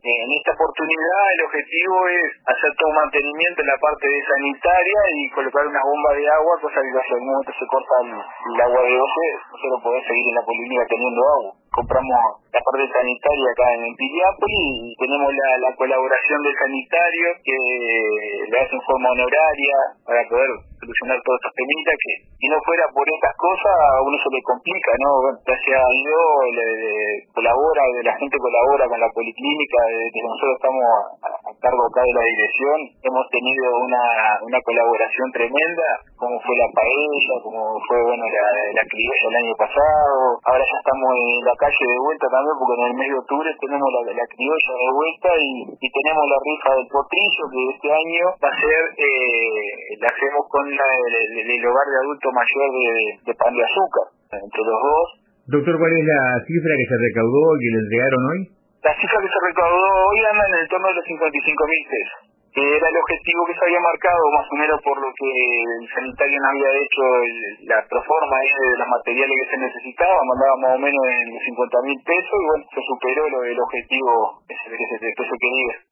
En esta oportunidad el objetivo es hacer todo un mantenimiento en la parte de sanitaria y colocar unas bombas de agua, cosa que si en algún momento se corta el agua de OCE, nosotros podemos seguir en la policlínica teniendo agua. Compramos la parte sanitaria acá en Piriápolis y tenemos la colaboración del sanitario que le hace en forma honoraria para poder solucionar todas estas temitas que si no fuera por estas cosas a uno se le complica, ¿no? Gracias a Dios colabora, la gente colabora con la policlínica, desde que nosotros estamos a cargo acá de la dirección, hemos tenido una colaboración tremenda, como fue la paella, como fue la criolla el año pasado, ahora ya estamos en la calle de vuelta también porque en el mes de octubre tenemos la criolla de vuelta y tenemos la rifa del potrillo que este año va a ser, la hacemos con el hogar de adulto mayor de Pan de Azúcar, entre los dos. Doctor, ¿cuál es la cifra que se recaudó y que le entregaron hoy? La cifra que se recaudó hoy anda en el torno de los 55.000 pesos, que era el objetivo que se había marcado, más o menos por lo que el sanitario no había hecho la proforma de los materiales que se necesitaban, mandaba más o menos en los 50.000 pesos y bueno, se superó el objetivo que se quería.